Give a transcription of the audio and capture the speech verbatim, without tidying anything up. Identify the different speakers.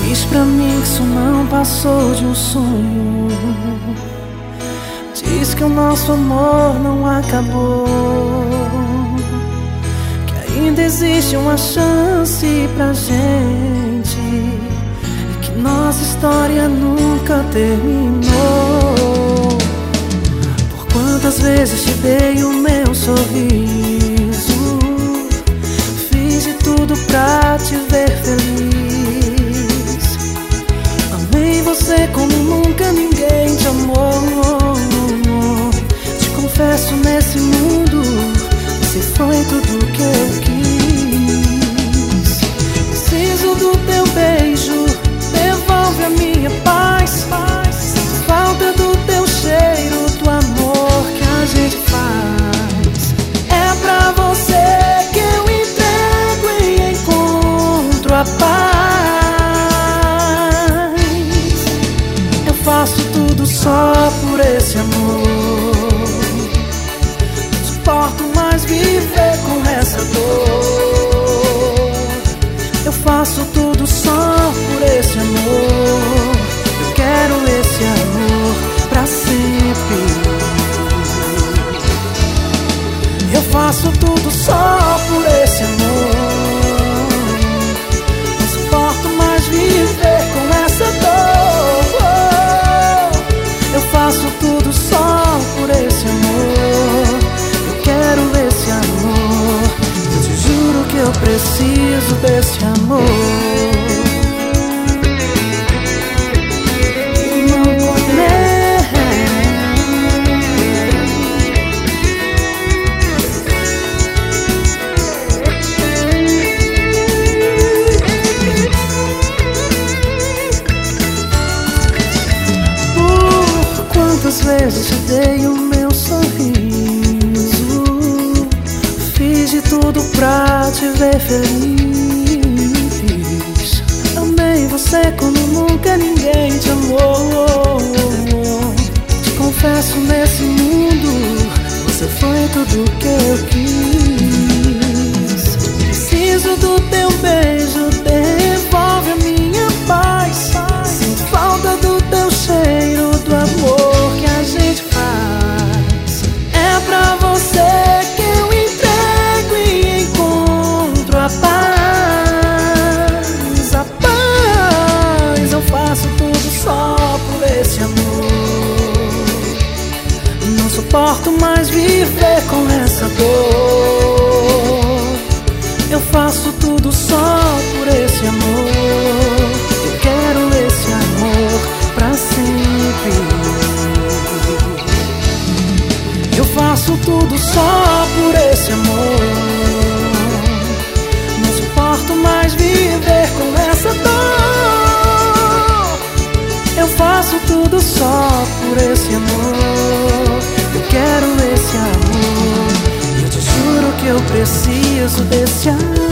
Speaker 1: Diz pra mim que isso não passou de um sonho. Diz que o nosso amor não acabou, que ainda existe uma chance pra gente, e que nossa história nunca terminou. Por quantas vezes te dei o meu sorriso, fiz de tudo pra te ver feliz. Amei você como nunca ninguém te amou. Te confesso, nesse mundo você foi tudo que eu quis. Preciso do teu beijo, devolve a minha paz. Sinto falta do teu cheiro, do amor que a gente faz. É pra você que eu entrego e encontro a paz. Eu faço tudo só por esse amor. Não suporto mais viver com essa dor. Eu faço tudo só por esse amor. Eu quero esse amor pra sempre. Eu faço tudo só por esse amor. Não suporto mais viver com essa dor. Eu faço tudo só por esse amor. Eu quero esse amor. Eu te juro que eu preciso desse amor. Quantas vezes te dei o meu sorriso, fiz de tudo pra te ver feliz. Amei você como nunca ninguém te amou. Te confesso, nesse mundo você foi tudo que eu quis. Preciso do teu beijo, devolve a minha paz. Sinto falta do teu cheiro, do amor que a gente faz. É pra você que eu entrego e encontro a paz. A paz. Eu faço tudo só por esse amor. Não suporto mais viver com essa dor. Eu faço tudo só por esse amor. Eu quero esse amor pra sempre. Eu faço tudo só por esse amor. Não suporto mais viver com essa dor. Eu faço tudo só por esse amor. Eu quero esse amor. Eu te juro que eu preciso desse amor.